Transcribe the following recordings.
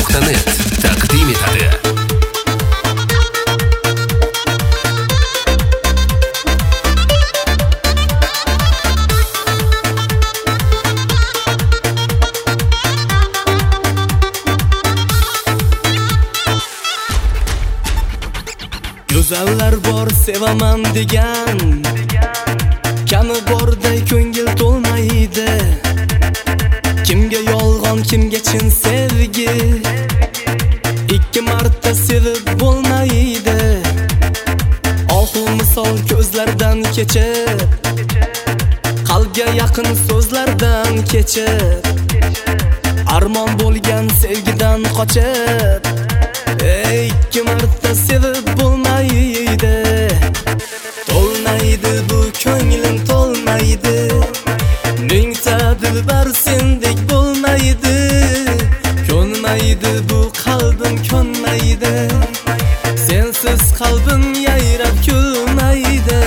ironing.net taqdim etadi. Go'zallar bor sevaman degan, kami borday ko'ngil to'lmaydi. Kimga yolg'on, kimga chin sevgi, ikki marta sevib bo'lmaydi. Ohu misol ko'zlardan kechib, qalbga yaqin so'zlardan kechib, armon bo'lgan sevgidan qochib, ikki marta sevib bo'lmaydi. To'lmaydi bu ko'nglim to'lmaydi, mingta dilbar sendek bo'lmaydi. Ko'nmaydi bu qalbim ko'nmaydi, sensiz qalbim yayrab kulmaydi.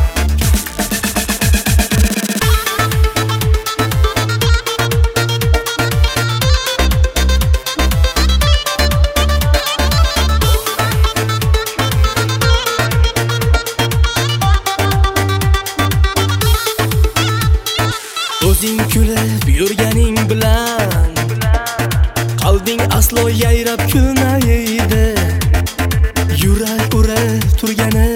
O'zing kulib yurganing bilan qalbing aslo yayrab kulmaydi. Yurak urib turgani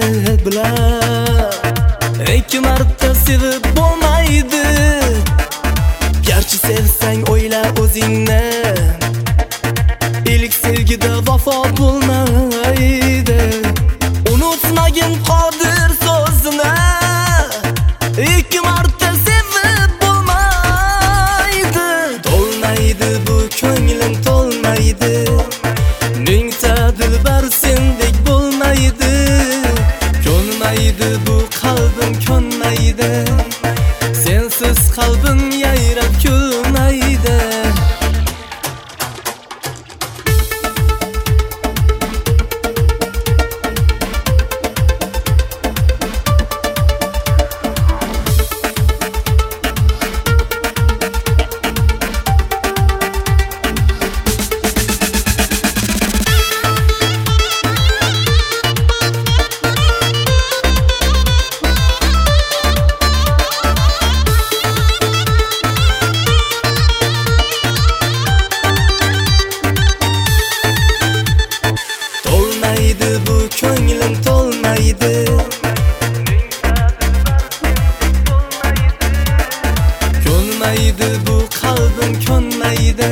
bilan ikki marta sevib bo'lmaydi. Garchi sevsang o'yla o'zingni, ilk sevgida vafo bo'lmaydi. Unutmagin qodir so'zini, ikki marta ko'nglim to'lmaydi, mingta dilbar sendek bo'lmaydi. Ko'nmaydi bu qalbim ko'nmaydi, sensiz qalbim yayrab kulmaydi. Bu ko'nglim to'lmaydi, ko'nmaydi bu qalbim ko'nmaydi.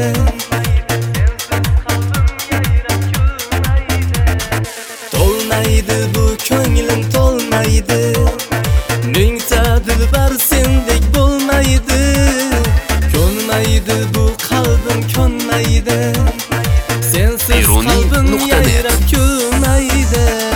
To'lmaydi bu ko'nglim to'lmaydi, mingta dilbar sendek bo'lmaydi. Ko'nmaydi bu qalbim ko'nmaydi, sensiz qalbim yayrab kulmaydi.